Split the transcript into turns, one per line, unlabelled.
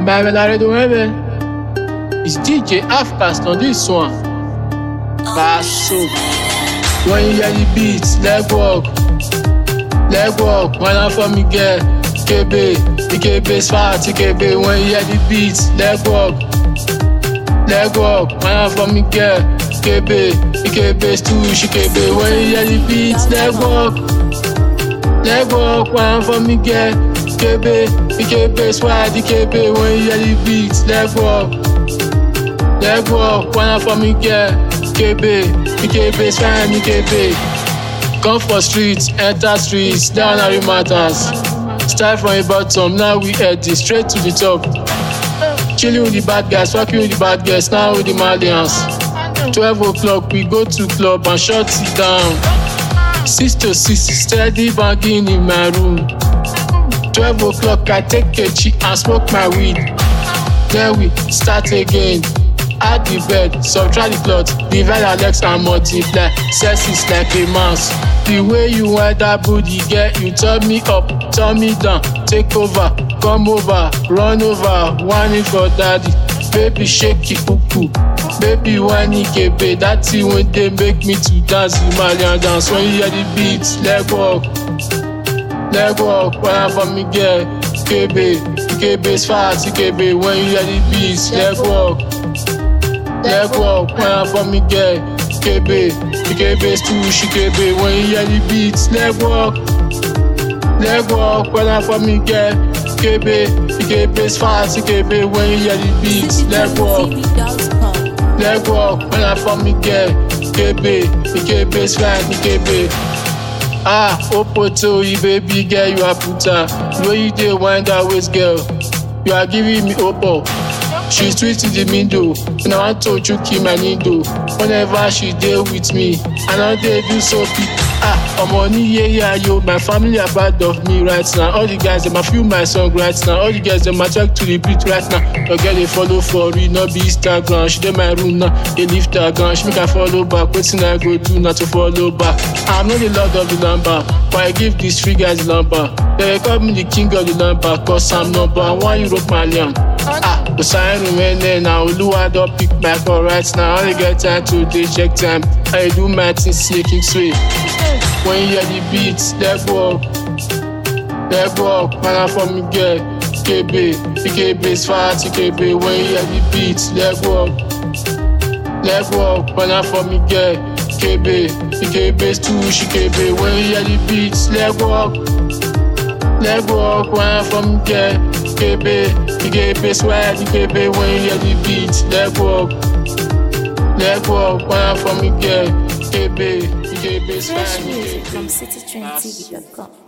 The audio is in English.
Baby, I do it. It's DJ Afcast on this one. Basso. When you hear the beats, leg walk. When I'm from me, girl. TKB is fat, TKB. When you hear the beats, leg walk. When I'm from me, girl. TKB is too, TKB. When you hear the beats, leg walk. When I'm from me, girl. TKB is fat, TKB. When you hear the beats, leg walk. When I'm from me, girl. TKB is fine, TKB. Come for streets, enter streets, down and it matters. Start from the bottom, now we head straight to the top. Chilling with the bad guys, fucking with the bad guys, now with the Malians. 12 o'clock, we go to club and shut it down. 6 to 6, steady banging in my room. 12 o'clock, I take a cheek and smoke my weed. Then we start again. Add the bed, subtract the cloth, divide Alex and multiply. Sex is like a mouse. The way you want that booty, get you turn me up, turn me down, take over, come over, run over, one it for daddy. Baby shake it cuckoo, baby one it kebe. That thing when they make me to dance, the Malian dance. When you hear the beats, leg walk. When I'm from me, girl, TKB is fast, TKB. When you hear the beats, leg walk. When I'm from me, girl. TKB is too, TKB. When you hear the beats, leg walk. When I'm from me, girl. TKB is fast, TKB. When you hear the beats, leg walk. When I'm from me, girl. TKB is fine, TKB. Opoto, you baby girl, you are puta. The way you dey wind that waist, girl, you are giving me opo. She's sweet in the middle, and I want to choke in my window. Whenever she dey with me, I know they do so big. I'm on yo. My family are proud of me right now. All the guys, them a feel my song right now. All the girls, them a track to the beat right now. Your girl, they follow for it, not be Instagram. She dey my room now, they lift her gun. She make her follow back. Wetin I go do not to follow back? I'm not the lord of the number, but I give these three guys the number. They call me the king of the number, cause I'm number one Europe Malian. The sign remaining now. Oluwa don't pick my call right now. I only get time to check time. I do my things sneaking sweet. When you hear the beats, leg walk. When I'm from me, girl. TKB is fat, TKB. When you hear the beats, leg walk. When I'm from me, girl. TKB is too, TKB. When you hear the beats, leg walk. When I'm from me, girl. TKB is fat, TKB. When you hear the beats, leg walk. When I'm from me, girl. TKB is
Fresh
fine,
music
TKB.
from citytrendtv.com.